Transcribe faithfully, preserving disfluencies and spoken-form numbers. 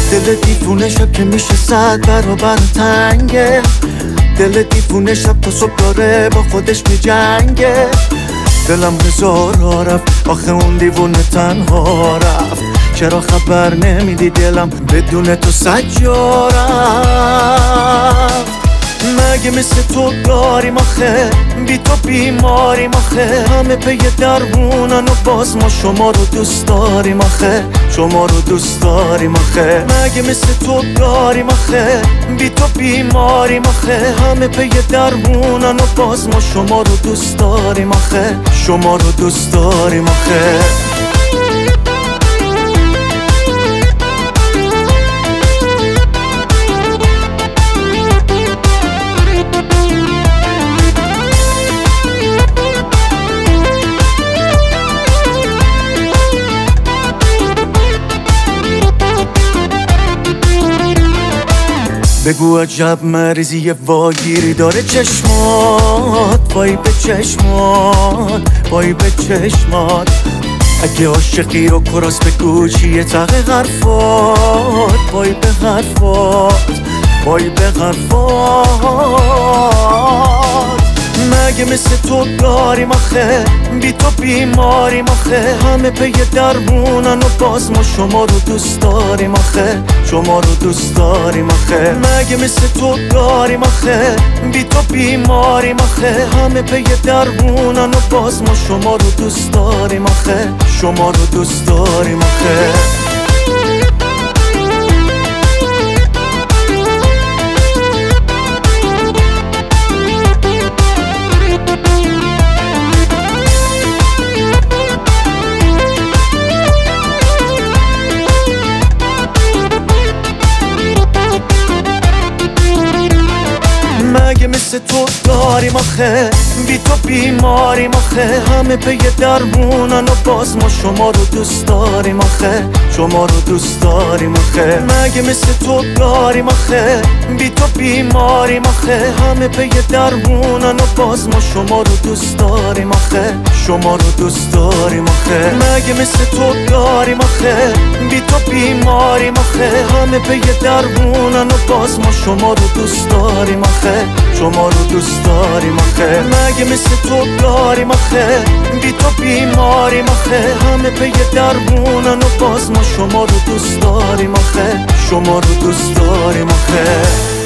دل دیوونه شب که میشه صد برابر تنگه، دل دیوونه شب تا صبح داره با خودش میجنگه. دلم هزارا رفت آخه اون دیوونه تنها رفت، چرا خبر نمیدی دلم بدون تو سجا رفت. مگه مثل تو داریم آخه، بی تو بیماریم آخه، همه پی درمونن و باز ما شما رو دوست داریم آخه، شما رو دوست داریم آخه. مگه مثل تو داریم آخه، بی تو بیماریم آخه، همه پی درمونن و باز ما شما رو دوست داریم آخه، شما رو دوست داریم آخه. بگو عجب مریضی واگیری داره چشمات، وای به چشمات، وای به چشمات. اگه عاشقی رو کراس بگو چیه تقه حرفات، وای به حرفات، وای به حرفات. مگه مثل تو داریم آخه، بی تو بیماریم آخه، همه پی درمونن و باز ما شما رو دوست داریم آخه، شما رو دوست داریم آخه. مگه مثل تو داریم آخه، بی تو بیماریم آخه، همه پی درمونن و باز ما شما رو دوست داریم آخه، شما رو دوست داریم آخه. مگه مثل تو داریم آخه، بی تو بیماریم آخه، همه پی درمونن و باز ما شما رو دوست داریم آخه، شما رو دوست داریم آخه. مگه مثل تو داریم آخه، بی تو بیماریم آخه، همه پی درمونن و باز ما شما رو دوست داریم آخه، شما رو دوست داریم آخه. مگه مثل تو داریم آخه، بی تو بیماریم آخه، همه پی درمونن و باز ما شما رو دوست داریم آخه، شما رو دوست داریم آخه. مگه مثل تو داریم آخه، بی تو بیماریم آخه، همه پی درمونن و باز ما شما رو دوست داریم آخه، شما رو دوست داریم آخه.